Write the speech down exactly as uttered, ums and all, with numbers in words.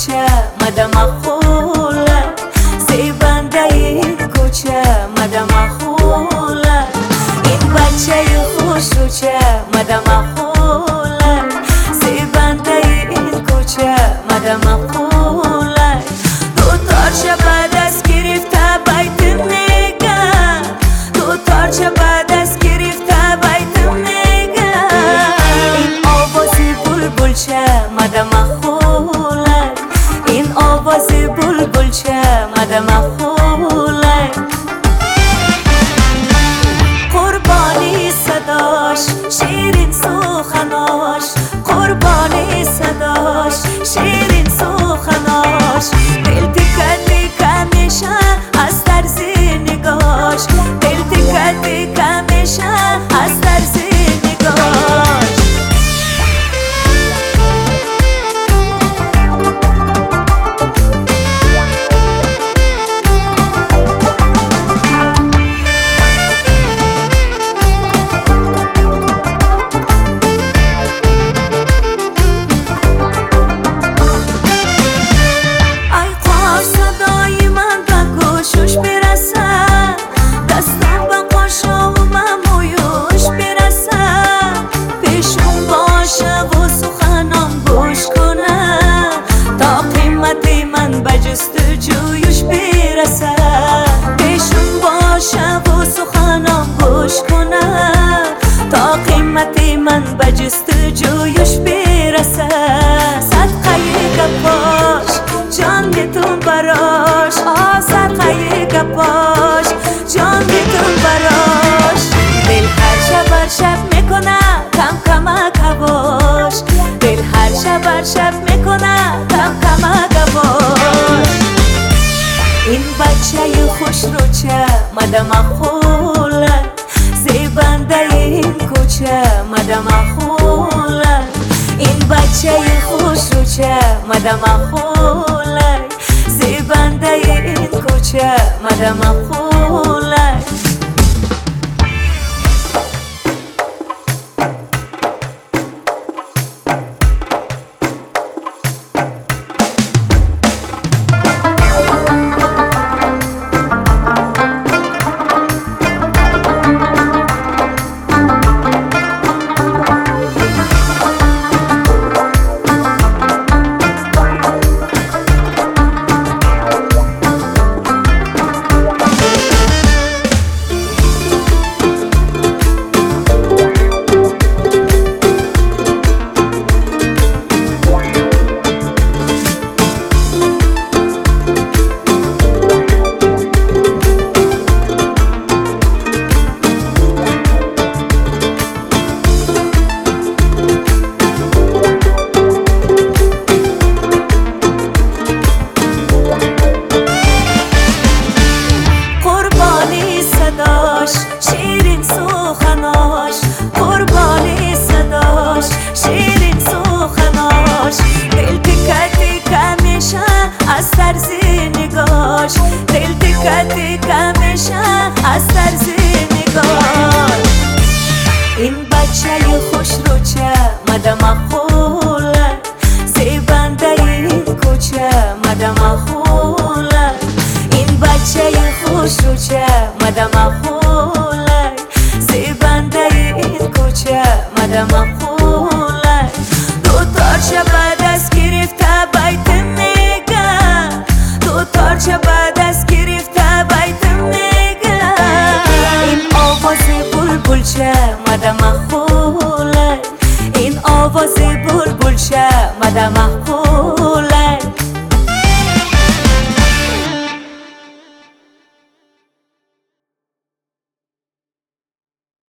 کوچه مده مخوله، زیبنده این کوچه مده مخوله، این بچه خوش روچه مده مخوله، زیبنده این کوچه مده مخوله. دو تارچه بعد از گرفته بیت میگه، دو تارچه بعد از گرفته بیت میگه، این آوازی بلبل چه مده مخوله، این آوازی بلبل چه مده مخوله. قربانی صداش شیرین سخناش، قربانی صداش شیرین سخناش، دل تیکه تیکه میشه از طرز نگاش، دل تیکه تیکه میشه از طرز نگاش. جویش برسه پیشون باشه و سخنم گوش کنه، تا قیمت من به جستجویش برسه. صدقه گپاش جان میتون براش، آه صدقه گپاش جان میتون براش، دل هر شب هر شب میکنه کم کمک هواش، دل هر شب هر شب میکنه کم کمک هواش. این بچه خوش رو چه مده مخوله، زیبنده این کوچه مده مخوله، این بچه خوش رو چه مده مخوله، زیبنده این کوچه مده مخوله. شیرین سخناش قربانی صداش شیرین سخناش، دل تیکه تیکه میشه از طرز نگاش، دل تیکه تیکه میشه از طرز نگاش. این بچه خوش رو چه مده مخوله، زیبنده این کوچه مده مخوله، این بچه خوش رو چه مده مخوله، زیبنده این کوچه مده مخوله. دو تارچه بعد از گرفته بیت میگه، دو تارچه بعد از گرفته بیت میگه، این آوازی بلبل چه مده مخوله، این آوازی بلبل چه مده مخوله.